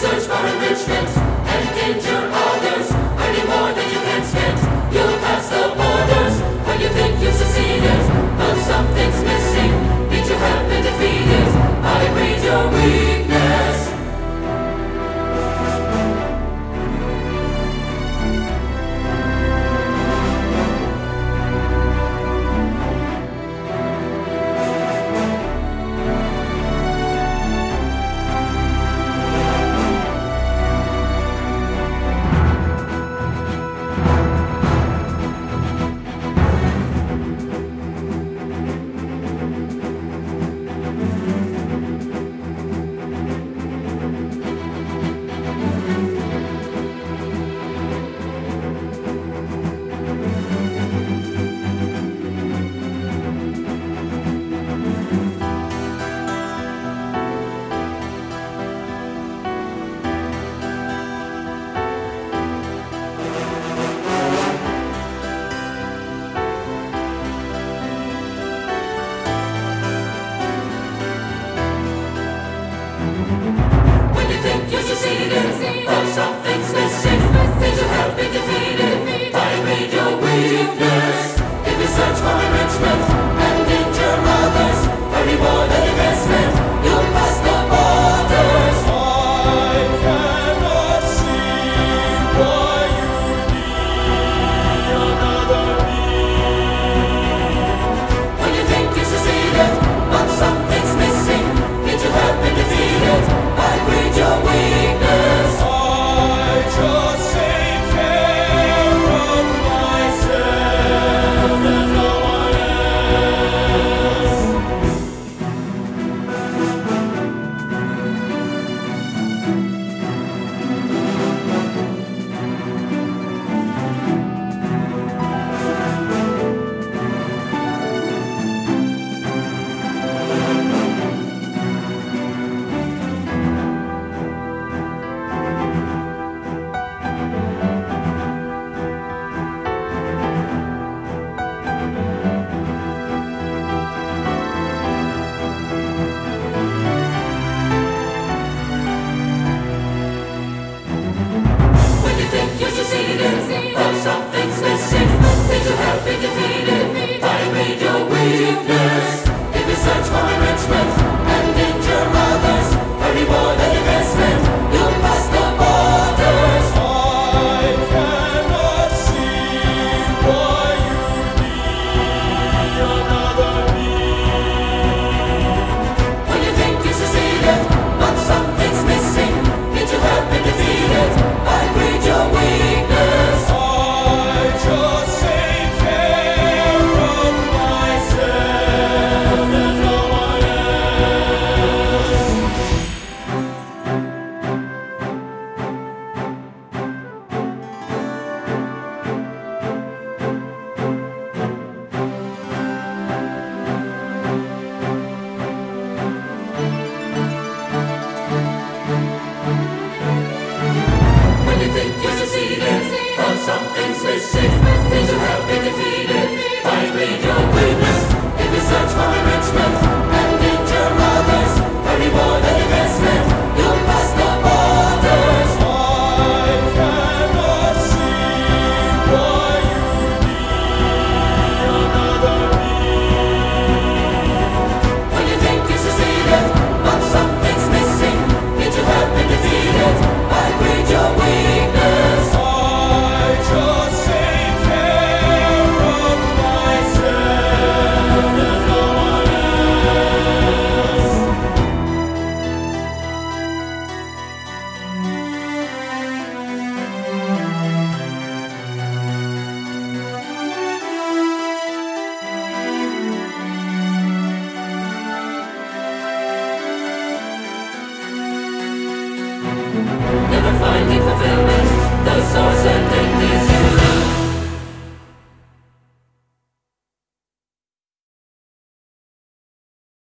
search for enrichment and injure others, earning more than you can spend, you'll pass the borders when you think you've succeeded. But something's missing, means you have been defeated. I read your weakness. When you think you're succeeding, but something's missing, means you have been defeated. I read your weakness. If you search for enrichment and injure others, earning more than you can spend, you'll pass the borders. I cannot see why you need another me. When you think you succeeded, but something's missing, means you have been defeated. I read your weakness. I just take care of myself and no one else. When you think you're succeeding, but something's missing, means you have been defeated. I read your weakness. If you search for enrichment and injure others, earning more than you can spend, you'll pass the borders. I cannot see why you need another me. When you think you succeeded, but something's missing, means you have been defeated. I read your weakness. I just take care of myself and no one else. When you think you're succeeding, but something's missing, means you have been defeated. I read your weakness. If you search for enrichment and injure others, earning more than you can spend, you'll pass the borders. I cannot see why you need another me. When you think you succeeded, but something's missing, means you have been defeated. I read your weakness. I just take care of myself and no one else. Never finding fulfillment, the source and